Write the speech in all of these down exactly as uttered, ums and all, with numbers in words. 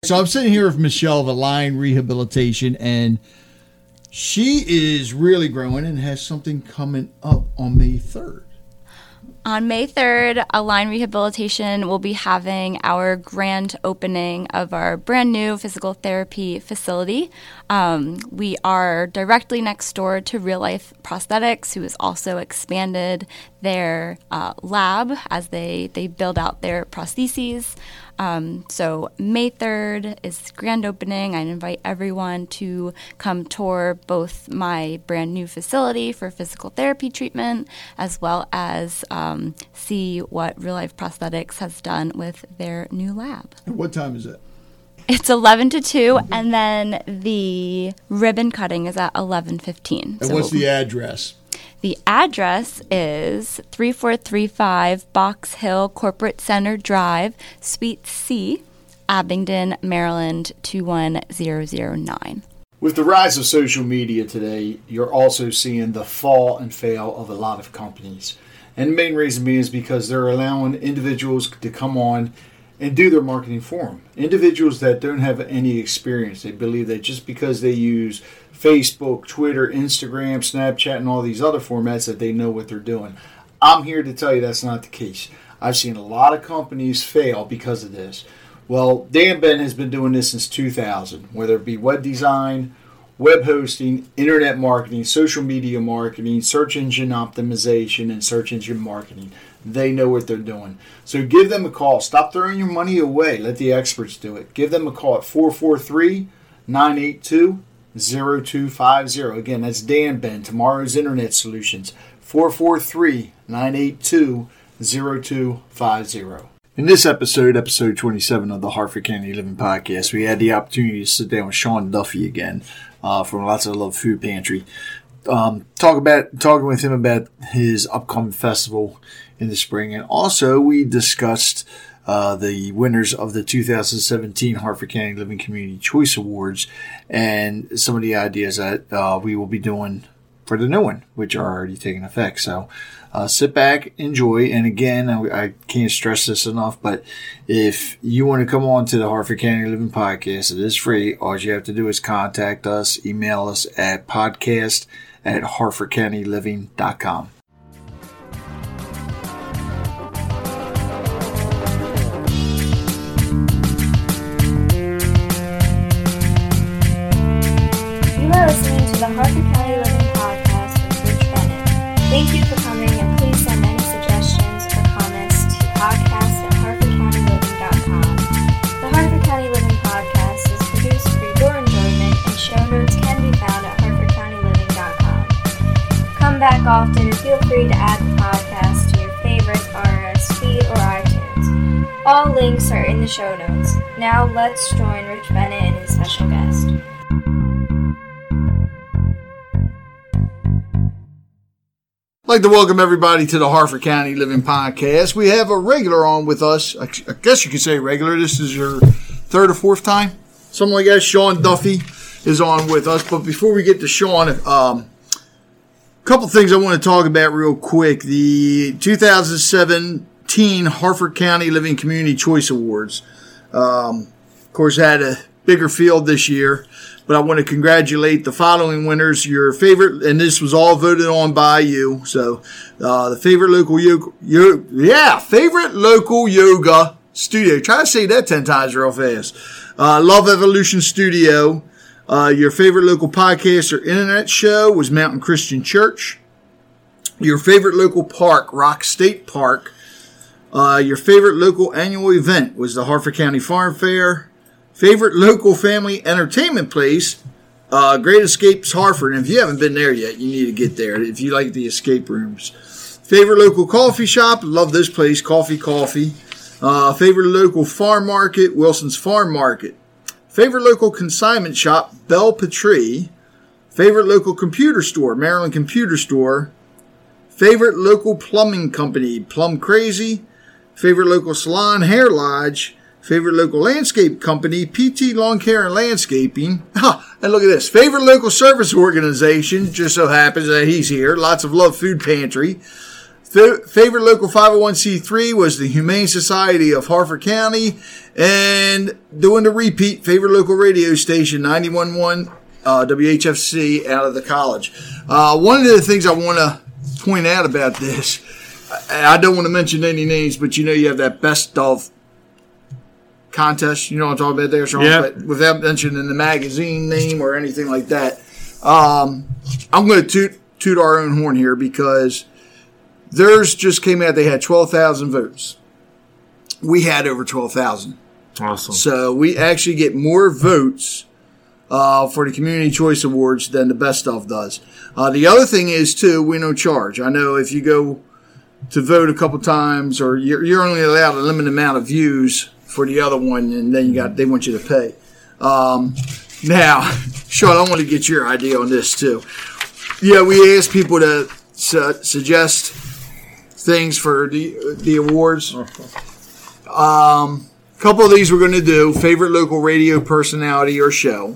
So I'm sitting here with Michelle of Align Rehabilitation, and she is really growing and has something coming up on May third. On May third, Align Rehabilitation will be having our grand opening of our brand new physical therapy facility. Um, we are directly next door to Real Life Prosthetics, who has also expanded their uh, lab as they, they build out their prostheses. Um, so May third is grand opening. I invite everyone to come tour both my brand new facility for physical therapy treatment, as well as um, see what Real Life Prosthetics has done with their new lab. And what time is it? It's eleven to two, and then the ribbon cutting is at eleven fifteen. And so what's the address? The address is three four three five Box Hill Corporate Center Drive, Suite C, Abingdon, Maryland two one zero zero nine. With the rise of social media today, you're also seeing the fall and fail of a lot of companies. And the main reason being is because they're allowing individuals to come on and do their marketing for them. Individuals that don't have any experience, they believe that just because they use Facebook, Twitter, Instagram, Snapchat, and all these other formats that they know what they're doing. I'm here to tell you that's not the case. I've seen a lot of companies fail because of this. Well, Dan Ben has been doing this since two thousand, whether it be web design, web hosting, internet marketing, social media marketing, search engine optimization, and search engine marketing. They know what they're doing. So give them a call. Stop throwing your money away. Let the experts do it. Give them a call at four four three, nine eight two, zero two five zero. Again, that's Dan Ben, Tomorrow's Internet Solutions, four four three, nine eight two, zero two five zero. In this episode, episode twenty-seven of the Harford County Living Podcast, we had the opportunity to sit down with Sean Duffy again uh, from Lots of Love Food Pantry. Um, talk about talking with him about his upcoming festival in the spring, and also we discussed uh, the winners of the two thousand seventeen Harford County Living Community Choice Awards and some of the ideas that uh, we will be doing for the new one, which are already taking effect. So uh, sit back, enjoy, and again, I, I can't stress this enough, but if you want to come on to the Harford County Living Podcast, it is free. All you have to do is contact us, email us at podcast at harford county living dot com. You are listening to the Harford County Living Podcast with Rich Bennett. Thank you for coming, and please send any suggestions or comments to podcast at harford county living dot com. The Harford County Living Podcast is produced for your enjoyment, and show notes can be found at harford county living dot com. Come back often, and feel free to add the podcast to your favorite R S S feed or iTunes. All links are in the show notes. Now let's join Rich Bennett and his special guest. I'd like to welcome everybody to the Harford County Living Podcast. We have a regular on with us. I guess you could say regular. This is your third or fourth time, something like that. Sean Duffy is on with us. But before we get to Sean, um, a couple things I want to talk about real quick. The two thousand seventeen Harford County Living Community Choice Awards. Um, of course, had a bigger field this year. But I want to congratulate the following winners. Your favorite, and this was all voted on by you. So, uh, the favorite local yoga, yo, yeah, favorite local yoga studio. Try to say that ten times real fast. Uh, Love Evolution Studio. Uh, your favorite local podcast or internet show was Mountain Christian Church. Your favorite local park, Rock State Park. Uh, your favorite local annual event was the Harford County Farm Fair. Favorite local family entertainment place, uh, Great Escapes Harford. And if you haven't been there yet, you need to get there if you like the escape rooms. Favorite local coffee shop, love this place, Coffee Coffee. Uh, favorite local farm market, Wilson's Farm Market. Favorite local consignment shop, Belle Patrie. Favorite local computer store, Maryland Computer Store. Favorite local plumbing company, Plum Crazy. Favorite local salon, Hair Lodge. Favorite local landscape company, P T Lawn Care and Landscaping. Ha, and look at this. Favorite local service organization, just so happens that he's here. Lots of Love Food Pantry. F- favorite local five oh one c three was the Humane Society of Harford County. And doing the repeat, favorite local radio station, ninety-one point one uh, W H F C out of the college. Uh, one of the things I want to point out about this, I don't want to mention any names, but you know you have that best of contest. You know what I'm talking about there, Sean? Yeah. But without mentioning the magazine name or anything like that, um, I'm going to toot, toot our own horn here because theirs just came out. They had twelve thousand votes. We had over twelve thousand. Awesome. So we actually get more votes uh, for the Community Choice Awards than the Best Of does. Uh, the other thing is, too, we no charge. I know if you go to vote a couple times or you're, you're only allowed a limited amount of views for the other one, and then you got they want you to pay. Um, now, Sean, I want to get your idea on this, too. Yeah, we asked people to su- suggest things for the, the awards. Um... A couple of these we're going to do. Favorite local radio personality or show.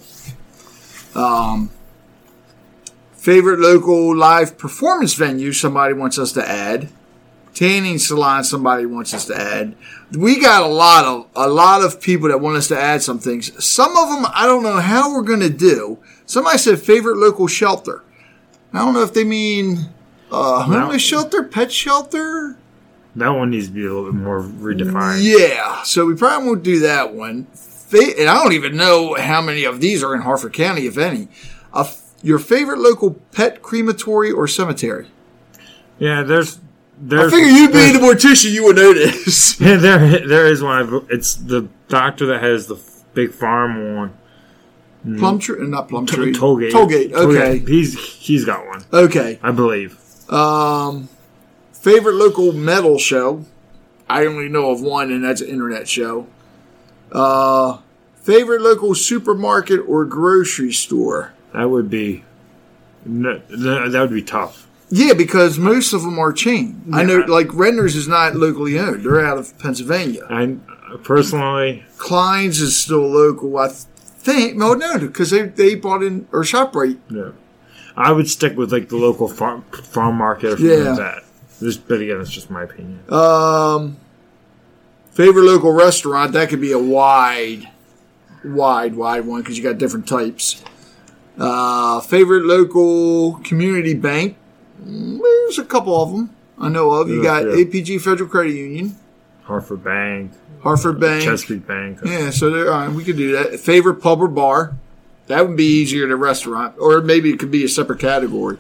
Um, favorite local live performance venue somebody wants us to add. Tanning salon somebody wants us to add. We got a lot of a lot of people that want us to add some things. Some of them I don't know how we're going to do. Somebody said favorite local shelter. I don't know if they mean uh, homeless Well, shelter, pet shelter. That one needs to be a little bit more redefined. Yeah, so we probably won't do that one. Fa- And I don't even know how many of these are in Harford County, if any. Uh, f- your favorite local pet crematory or cemetery? Yeah, there's, there's. I figure you being there's- a mortician, you would know this. Yeah, there, there is one. I've- It's the doctor that has the big farm on Plumtree, not Plumtree. Tollgate. Tollgate. Okay. Tollgate. He's he's got one, Okay. I believe. Um, favorite local metal show? I only know of one, and that's an internet show. Uh, favorite local supermarket or grocery store? That would be. No, no, that would be tough. Yeah, because most of them are chain. I know, Yeah. like Redner's is not locally owned; they're out of Pennsylvania. I personally, Klein's is still local, I think. No, no, because they they bought in or ShopRite. no. I would stick with like the local farm farm market or something Yeah. like that. This, but again, it's just my opinion. Um, favorite local restaurant, that could be a wide, wide, wide one because you got different types. Uh, favorite local community bank, Mm, there's a couple of them I know of. You got Yeah. A P G Federal Credit Union, Hartford Bank, Hartford Bank. Chesapeake Bank. Yeah, so there, uh, we could do that. Favorite pub or bar, that would be easier than restaurant, or maybe it could be a separate category.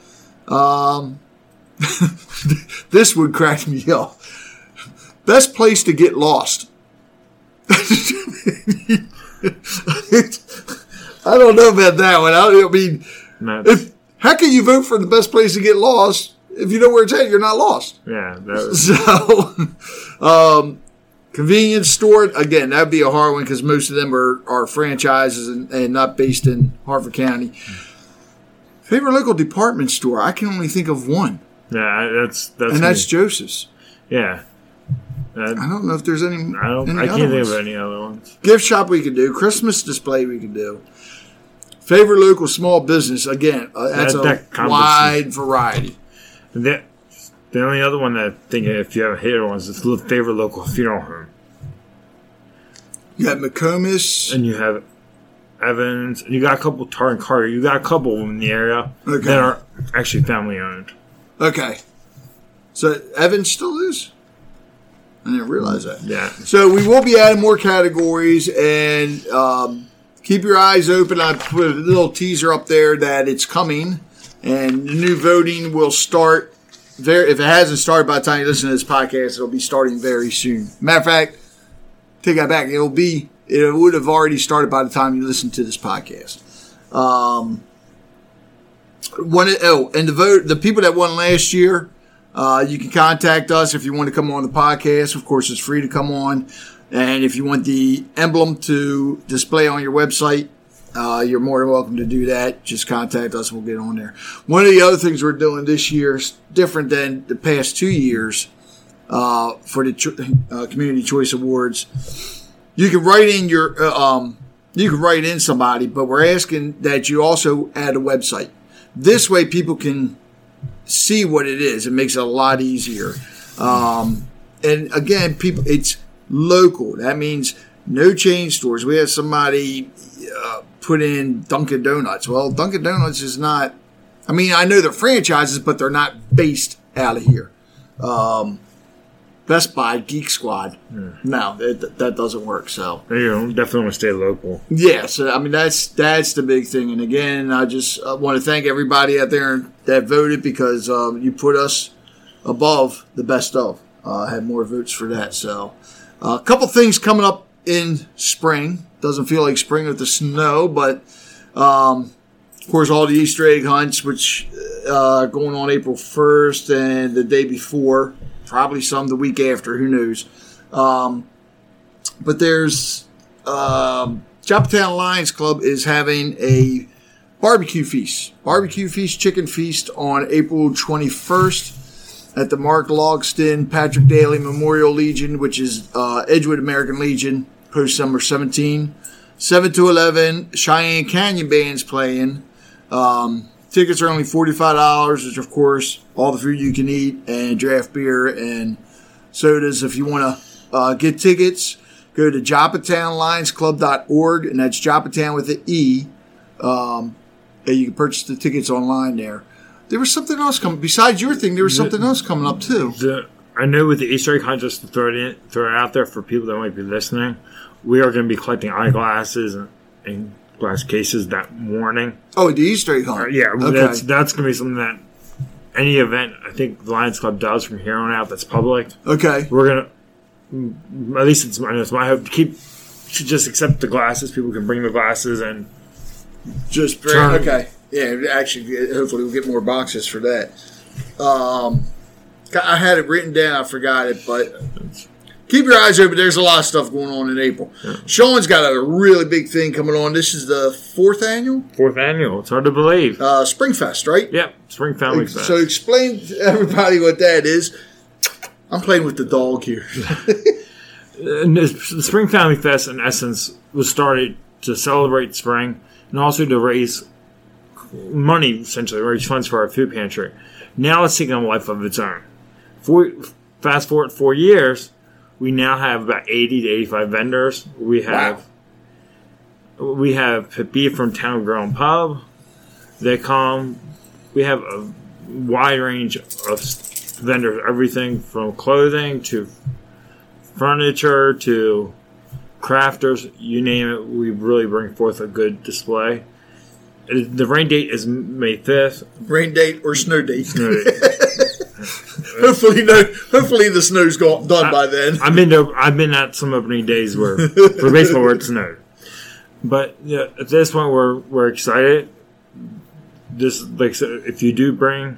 Um, this would crack me up. Best place to get lost. I don't know about that one. I, don't, I mean, No, if how can you vote for the best place to get lost if you know where it's at? You're not lost. yeah, that was, So, um, convenience store, again, that'd be a hard one because most of them are, are franchises and, and not based in Harford County. Favorite local department store, I can only think of one, yeah, that's that's and that's me. Joseph's. yeah. I That, don't know if there's any. I don't. any I other can't think ones. of any other ones. Gift shop we could do. Christmas display we could do. Favorite local small business, again, uh, that's That- a that combination. wide variety. The, the only other one that I think if you haven't hit it was is the favorite local funeral home, You got McComas. and you have Evans, and you got a couple Tar and Carter. You got a couple of them in the area Okay. that are actually family owned. Okay. So Evans still is? I didn't realize that. Yeah, So we will be adding more categories, and um, keep your eyes open. I put a little teaser up there that it's coming, and the new voting will start. Very, if it hasn't started by the time you listen to this podcast, it'll be starting very soon. Matter of fact, take that back. It'll be. It would have already started by the time you listen to this podcast. Um, one. Oh, and the vote. The people that won last year. Uh, you can contact us if you want to come on the podcast. Of course, it's free to come on. And if you want the emblem to display on your website, uh, you're more than welcome to do that. Just contact us. We'll get on there. One of the other things we're doing this year is different than the past two years uh, for the cho- uh, Community Choice Awards. You can write in your, uh, um, you can write in somebody, but we're asking that you also add a website. This way people can see what it is. It makes it a lot easier. Um, and again, people, it's local. That means no chain stores. We had somebody uh, put in Dunkin' Donuts. Well, Dunkin' Donuts is not, I mean, I know they're franchises, but they're not based out of here. Um, Best Buy, Geek Squad. Yeah. No, that, that doesn't work. So you know, definitely want to stay local. Yeah, so I mean that's that's the big thing. And again, I just uh, want to thank everybody out there that voted because um, you put us above the best of. Uh, had more votes for that. So uh, a couple things coming up in spring. Doesn't feel like spring with the snow, but um, of course all the Easter egg hunts, which uh, going on April first and the day before. Probably some the week after, who knows. Um, but there's um, Joppatown Lions Club is having a barbecue feast. Barbecue feast, chicken feast on April twenty-first at the Mark Logston Patrick Daly Memorial Legion, which is uh, Edgewood American Legion, post number seventeen. seven to eleven, Cheyenne Canyon Band's playing. Um, Tickets are only forty-five dollars, which, of course, all the food you can eat and draft beer and sodas. If you want to uh, get tickets, go to joppatown lions club dot org, and that's Joppatown with an E. Um, and you can purchase the tickets online there. There was something else coming. Besides your thing, there was something else coming up, too. The, I know with the Easter egg hunt, just to throw it, in, throw it out there for people that might be listening, we are going to be collecting eyeglasses and, and glass cases that morning. Oh, the Easter egg hunt. Uh, yeah, okay. that's that's going to be something that any event I think the Lions Club does from here on out that's public. Okay. We're going to, at least it's my, it's my hope, to keep, to just accept the glasses. People can bring the glasses and just bring, turn. Okay. Yeah, actually, hopefully we'll get more boxes for that. Um, I had it written down. I forgot it, but keep your eyes open. There's a lot of stuff going on in April. Yeah. Sean's got a really big thing coming on. This is the fourth annual? Fourth annual. It's hard to believe. Uh, Springfest, right? Yep. Spring Family Fest. So explain to everybody what that is. I'm playing with the dog here. The Spring Family Fest, in essence, was started to celebrate spring and also to raise money, essentially, raise funds for our food pantry. Now it's taking a life of its own. Four, fast forward four years, we now have about eighty to eighty-five vendors. We have wow. we have beef from Town Grown Pub. They come. We have a wide range of vendors, everything from clothing to furniture to crafters, you name it. We really bring forth a good display. The rain date is May fifth. Rain date or snow date? Snow date. hopefully, no. Hopefully, the snow's gone, done I, by then. I've been to, I've been at some opening days where for baseball where it snowed. But yeah, at this point, we're we're excited. This, like, so if you do bring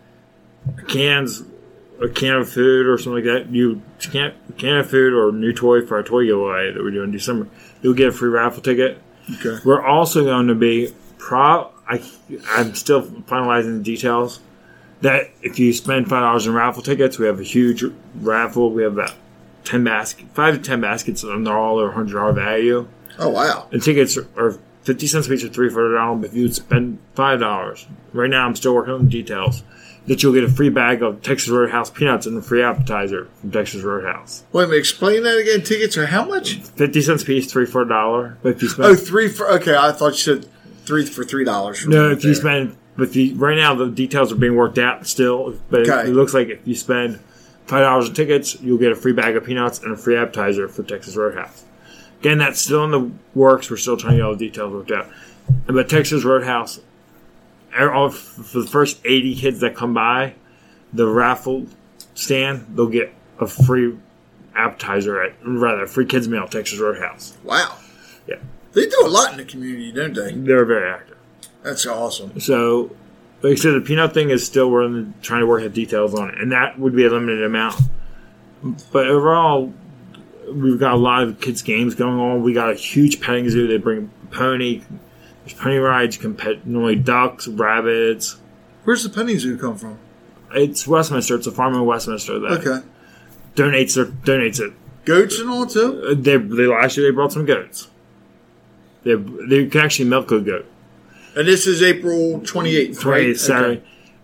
cans, a can of food or something like that, you can can of food or a new toy for our toy giveaway that we're doing in December, you'll get a free raffle ticket. Okay. We're also going to be pro. I I'm still finalizing the details. That if you spend five dollars in raffle tickets, we have a huge raffle. We have about ten basket, five to ten baskets, and they're all a hundred dollar value. Oh wow! And tickets are, are fifty cents each, or three for a dollar. But if you spend five dollars, right now I'm still working on the details. That you'll get a free bag of Texas Roadhouse peanuts and a free appetizer from Texas Roadhouse. Wait a minute, explain that again. Tickets are how much? Fifty cents a piece, three for a dollar. But if you spend oh three for okay, I thought you said three for three dollars. No, if you spend. But if you, right now, the details are being worked out still. But okay. it, it looks like if you spend five dollars in tickets, you'll get a free bag of peanuts and a free appetizer for Texas Roadhouse. Again, that's still in the works. We're still trying to get all the details worked out. But Texas Roadhouse, all, for the first eighty kids that come by the raffle stand, they'll get a free appetizer at, rather, a free kids meal at Texas Roadhouse. Wow. Yeah. They do a lot in the community, don't they? They're very active. That's awesome. So, like I said, the peanut thing is still we're in the, trying to work out details on it, and that would be a limited amount. But overall, we've got a lot of kids' games going on. We got a huge petting zoo. They bring pony, there's pony rides. You can pet normally ducks, rabbits. Where's the petting zoo come from? It's Westminster. It's a farm in Westminster that okay. donates their, donates it. Goats and all too. Uh, they, they last year they brought some goats. They they can actually milk a goat. And this is April twenty-eighth, right? twenty-eighth, Saturday. Okay.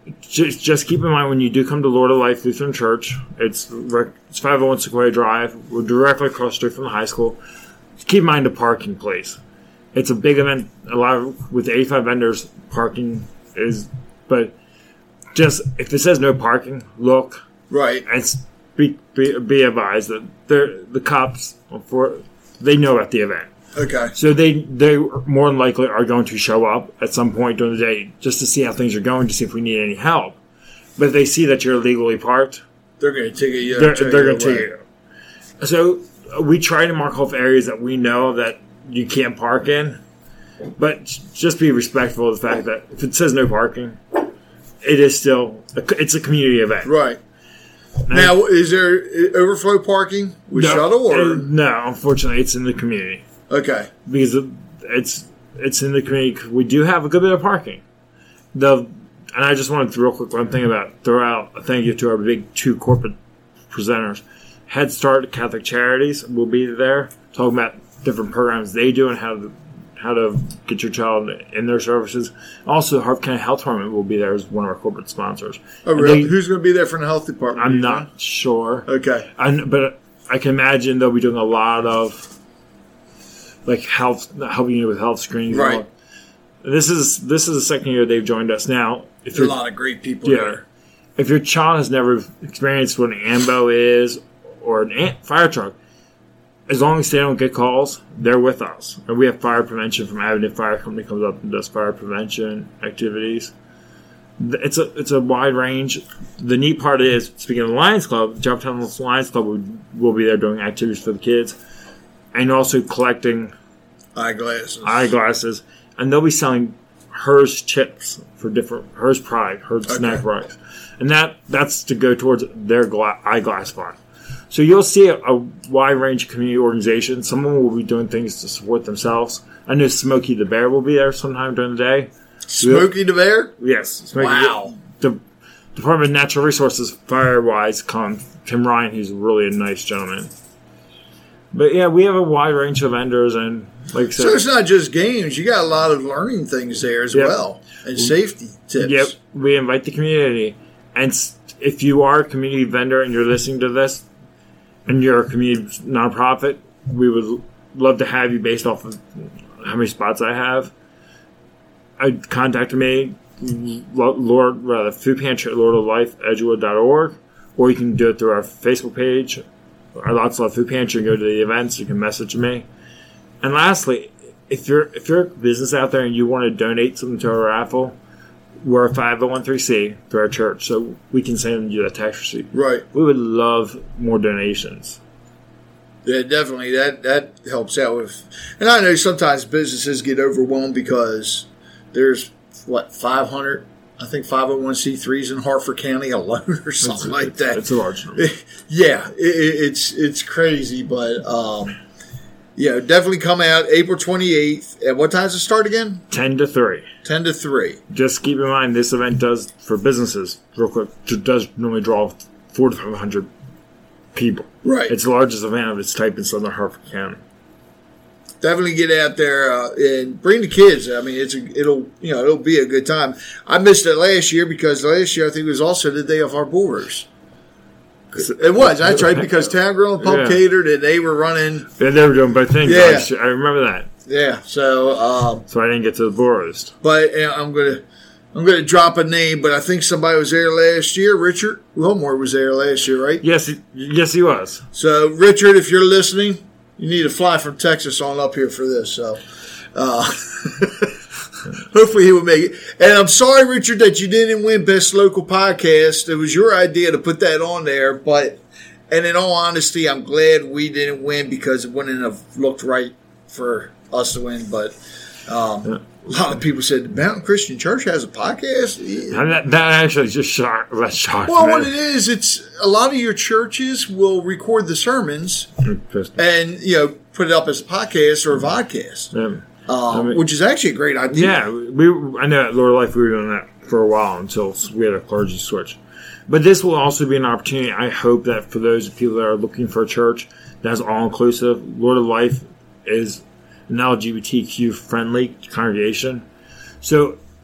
just, just keep in mind when you do come to Lord of Life Lutheran Church, it's it's five oh one Sequoia Drive. We're directly across the street from the high school. Keep in mind the parking place. It's a big event. A lot of, with eighty-five vendors, parking is, but just if it says no parking, look. Right. And be, be, be advised that they're, the cops, for they know about the event. Okay. So they they more than likely are going to show up at some point during the day just to see how things are going, to see if we need any help. But if they see that you're illegally parked, they're going to take you. They're, they're going to take you. So we try to mark off areas that we know that you can't park in, but just be respectful of the fact that if it says no parking, it is still a, it's a community event. Right. Now, is there overflow parking with no, shuttle? Or? Uh, no, unfortunately, it's in the community. Okay. Because it's it's in the community. We do have a good bit of parking. The and I just wanted to real quick one thing about throw out a thank you to our big two corporate presenters. Head Start Catholic Charities will be there talking about different programs they do and how to, how to get your child in their services. Also, the Harford County Health Department will be there as one of our corporate sponsors. Oh, really? They, Who's going to be there from the health department? I'm not know? sure. Okay. I, but I can imagine they'll be doing a lot of like health, helping you with health screenings. Right. This is this is the second year they've joined us now. If There's a lot of great people yeah, there. If your child has never experienced what an AMBO is or an ant, fire truck, as long as they don't get calls, they're with us. And we have fire prevention from Avenue Fire Company comes up and does fire prevention activities. It's a it's a wide range. The neat part is, speaking of the Lions Club, Johnstown Lions Club will, will be there doing activities for the kids, and also collecting eyeglasses. Eyeglasses, and they'll be selling Hers chips for different Hers Pride, Hers okay. snack products, and that that's to go towards their gla- eyeglass fund. So you'll see a, a wide range of community organizations. Some of them will be doing things to support themselves. I know Smokey the Bear will be there sometime during the day. Smokey the Bear? Yes. Smokey wow. The, the Department of Natural Resources, fire-wise, come Tim Ryan, he's really a nice gentleman. But yeah, we have a wide range of vendors, and like I said, so it's not just games. You got a lot of learning things there as yep. well, and safety tips. Yep, we invite the community, and if you are a community vendor and you're listening to this, and you're a community nonprofit, we would love to have you based off of how many spots I have. I'd contact me, Lord, rather, food pantry at lord of life edgewood dot org, or you can do it through our Facebook page, our Lots of Love Food Pantry, and go to the events. You can message me. And lastly, if you're if you're a business out there and you want to donate something to our raffle, we're a five oh one c through our church, so we can send you a tax receipt. Right. We would love more donations. Yeah, definitely. That that helps out with. And I know sometimes businesses get overwhelmed because there's what five hundred, I think five oh one c threes in Harford County alone, or something it's, like it's, that. It's a large number. Yeah, it, it's it's crazy, but um, yeah, definitely come out April twenty-eighth. At what time does it start again? Ten to three. Ten to three. Just keep in mind, this event does for businesses real quick. It does normally draw four to five hundred people. Right. It's the largest event of its type in Southern Harford County. Definitely get out there uh, and bring the kids. I mean, it's a, it'll you know it'll be a good time. I missed it last year because last year I think it was also the day of our bull roast. It was. That's right, because Town Grill and Pub yeah. Catered, and they were running. Yeah, they were doing both things. Yeah. I, I remember that. Yeah. So. Um, so I didn't get to the bull roast. But you know, I'm gonna I'm gonna drop a name, but I think somebody was there last year. Richard Wilmore was there last year, right? Yes. He, yes, he was. So Richard, if you're listening, you need to fly from Texas on up here for this. So. Uh, Hopefully he will make it. And I'm sorry, Richard, that you didn't win Best Local Podcast. It was your idea to put that on there. But, and in all honesty, I'm glad we didn't win because it wouldn't have looked right for us to win. But um, yeah. a lot of people said, the Mountain Christian Church has a podcast? Yeah. That, that actually just shocked, that shocked Well, me. what it is, it's a lot of your churches will record the sermons and, you know, put it up as a podcast or a vodcast. Yeah. Um, I mean, which is actually a great idea. Yeah, we. I know at Lord of Life we were doing that for a while until we had a clergy switch. But this will also be an opportunity, I hope, that for those people that are looking for a church that's all-inclusive, Lord of Life is an L G B T Q-friendly congregation. So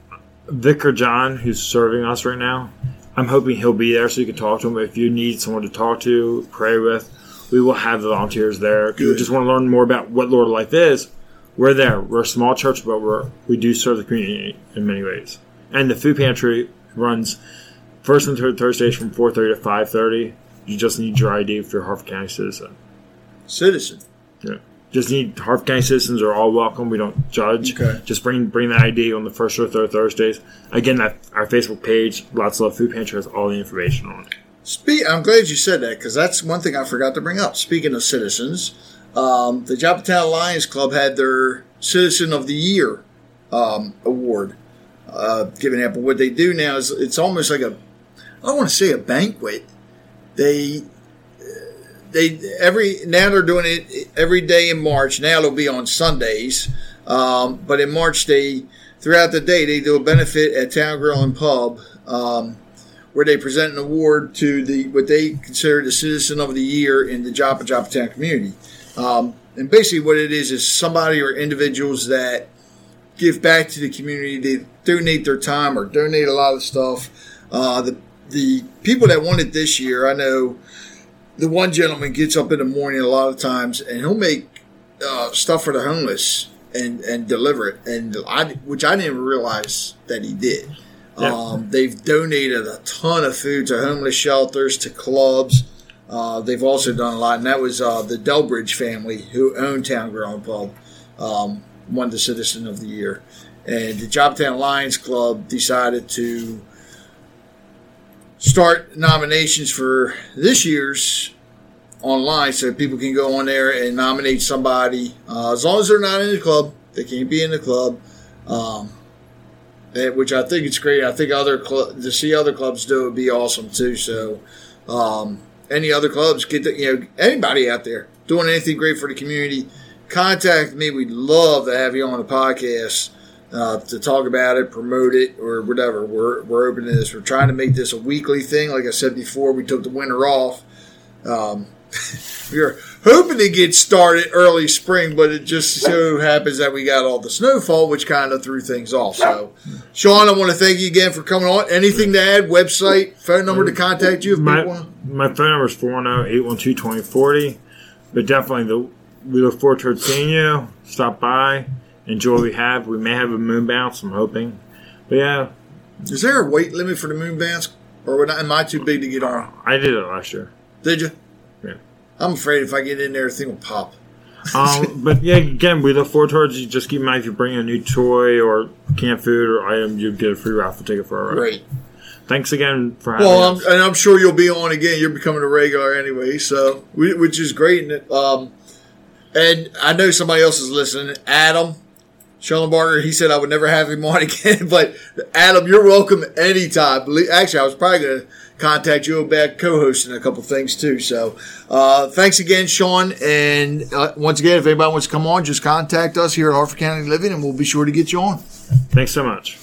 Vicar John, who's serving us right now, I'm hoping he'll be there so you can talk to him. If you need someone to talk to, pray with, we will have the volunteers there. If you just want to learn more about what Lord of Life is, we're there. We're a small church, but we're, we do serve the community in many ways. And the food pantry runs first and third Thursdays from four thirty to five thirty. You just need your I D if you're a Harford County citizen. Citizen. Yeah. Just need Harford County citizens are all welcome. We don't judge. Okay. Just bring bring the I D on the first or third Thursdays. Again, that our Facebook page, Lots of Love Food Pantry, has all the information on it. Spe- I'm glad you said that because that's one thing I forgot to bring up. Speaking of citizens, um, the Joppatown Lions Club had their Citizen of the Year um, award uh, given out. But what they do now is it's almost like a, I don't want to say a banquet. They they every now they're doing it every day in March. Now it'll be on Sundays, um, but in March they throughout the day they do a benefit at Town Grill and Pub. Um, where they present an award to the what they consider the Citizen of the Year in the Joppa Joppatown community. Um, and basically what it is is somebody or individuals that give back to the community. They donate their time or donate a lot of stuff. Uh, the the people that won it this year, I know the one gentleman gets up in the morning a lot of times and he'll make uh, stuff for the homeless and, and deliver it, and I, which I didn't realize that he did. Yeah. Um, they've donated a ton of food to homeless shelters, to clubs. Uh, they've also done a lot, and that was uh, the Delbridge family who owned Town Grill and Pub, um, won the Citizen of the Year. And the Joppatown Lions Club decided to start nominations for this year's online so people can go on there and nominate somebody. Uh, as long as they're not in the club, they can't be in the club. Um, Which I think it's great. I think other cl- to see other clubs do it would be awesome too. So, um, any other clubs, get the, you know anybody out there doing anything great for the community, contact me. We'd love to have you on the podcast uh, to talk about it, promote it, or whatever. We're we're open to this. We're trying to make this a weekly thing. Like I said before, we took the winter off. Um, we were hoping to get started early spring, but it just so happens that we got all the snowfall, which kind of threw things off. So, Sean, I want to thank you again for coming on. Anything to add? Website, phone number to contact you if my, people want? My phone number is four one zero, eight one two, two zero four zero. But definitely, the, we look forward to seeing you. Stop by. Enjoy what we have. We may have a moon bounce, I'm hoping. But yeah. Is there a weight limit for the moon bounce? Or am I too big to get on? I did it last year. Did you? Yeah. I'm afraid if I get in there, the thing will pop. um, but yeah, again, we look forward towards you. Just keep in mind if you bring a new toy or canned food or item, you get a free raffle ticket for our ride. Great. Thanks again for having well, us. I'm, and I'm sure you'll be on again. You're becoming a regular anyway, so which is great. And, um, and I know somebody else is listening. Adam Schellenbarger, he said I would never have him on again. But Adam, you're welcome anytime. Actually, I was probably going to contact you about co-hosting a couple things too. So uh, thanks again, Sean. And uh, once again, if anybody wants to come on, just contact us here at Harford County Living, and we'll be sure to get you on. Thanks so much.